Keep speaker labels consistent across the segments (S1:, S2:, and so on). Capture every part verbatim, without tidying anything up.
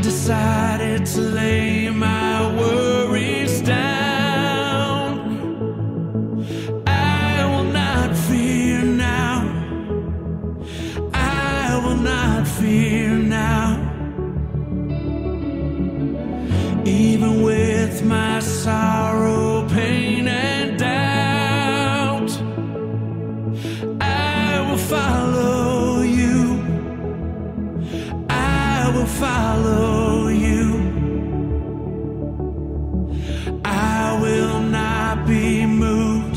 S1: decided to lay my worries down. I will not fear now. I will not fear now. Even with my sorrow, pain, and doubt, I will follow you. I will follow you. I will not be moved.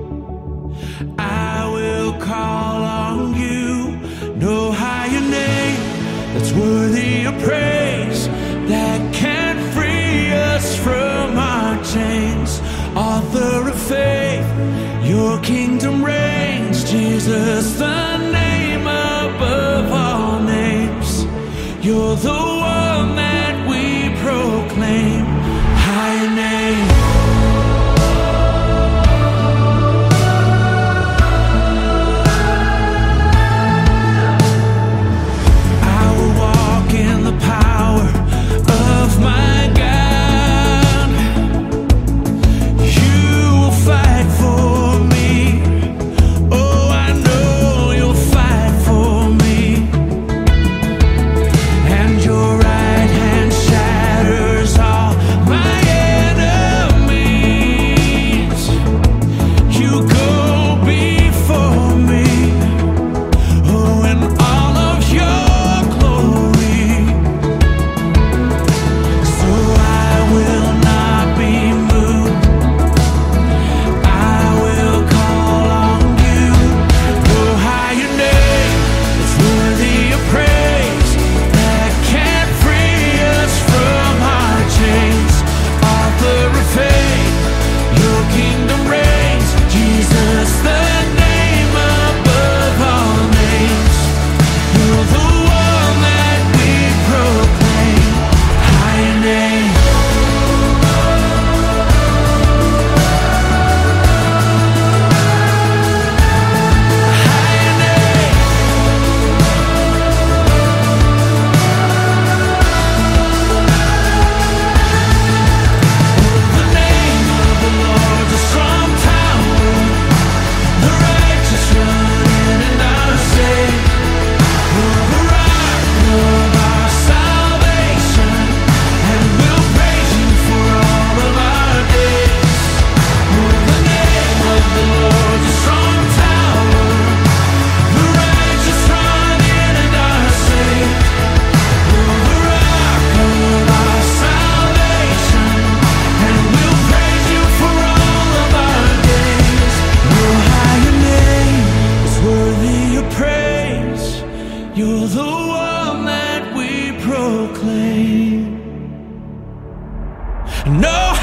S1: I will call on you. No higher name that's worthy of praise, that can free us from our chains. Author of faith, your kingdom reigns. Jesus, the name above all names. You're the one that we proclaim. Higher name. I will walk in the power of my God. You will fight for me. Oh, I know you'll fight for me. And your right hand shatters all my enemies. You go before me, oh, in all of your glory. So I will not be moved. I will call on you. No higher name that's worthy of praise, that can free us from our chains. Author of faith, your kingdom reigns. Jesus, the name above all names. You're the one that we proclaim. Higher name. Higher name. The name of the Lord's a strong tower. The righteous run in and are safe. We're the rock of our salvation, and we'll praise you for all of our days. The name of the Lord's a strong tower. The righteous run in and are safe. We're the rock of our salvation, and we'll praise you for all of our days. No higher name is worthy of praise. You're the one that we proclaim. No